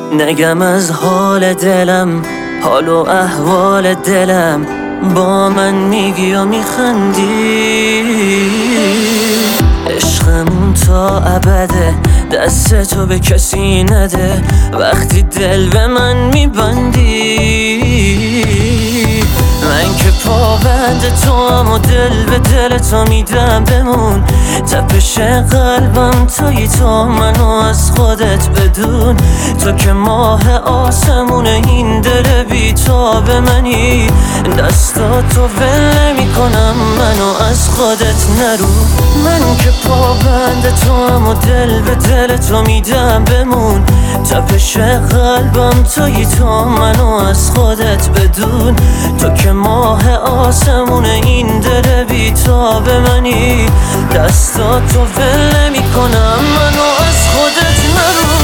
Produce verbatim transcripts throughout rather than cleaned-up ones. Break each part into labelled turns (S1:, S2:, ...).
S1: نگم از حال دلم، حال و احوال دلم، با من میگی و میخندی. عشقمون تا ابده، دست تو به کسی نده، وقتی دل به من میبندی. من که پابند تو هم و دل به دل تو میدم بمون. تپش قلبم تویی تو، منو از خودت بدون. تو که ماه آسمون این دل بی تاب منی، دستاتو ول نمی کنم، منو از خودت نرو. من که پابند تو هم و دل به دل تو میدم بمون. تپش قلبم تویی تو، منو از خودت بدون. تو که ماه آسمون این دل بی تاب منی، دستاتو ول نمی کنم، منو از خودت نرو.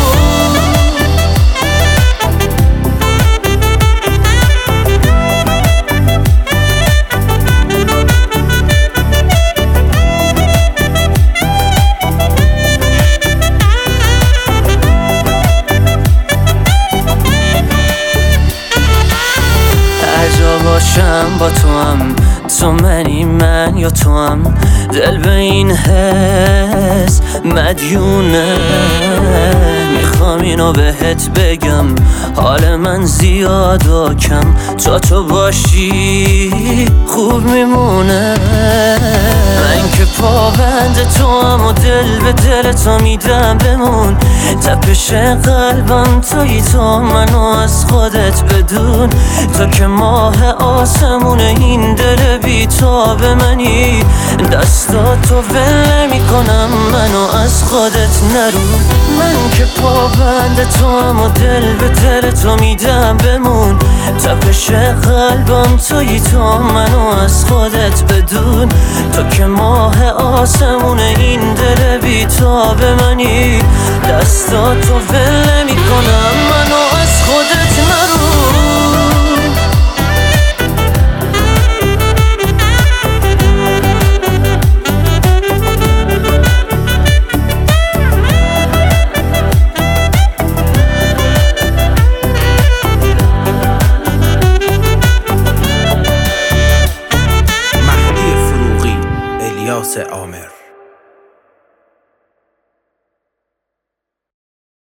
S1: باشم با تو هم، تو منی من یا تو هم، دل به این حس مدیونه. میخوام اینو بهت بگم، حال من زیاد و کم، تا تو باشی خوب میمونه. من که پابند تو هم و دل به دل تو میدم بمون. تپش قلبم تویی تو، منو از خودت بدون. تو که ماه آسمون این دل بی تاب منی، دستاتو ول نمی کنم، منو از خودت نرو. من که پابند تو هم و دل به دل تو میدم بمون. تپش قلبم تویی تو، منو از خودت بدون. تو که ماه آسمون این دل بی تاب منی، دستاتو ول نمی کنم.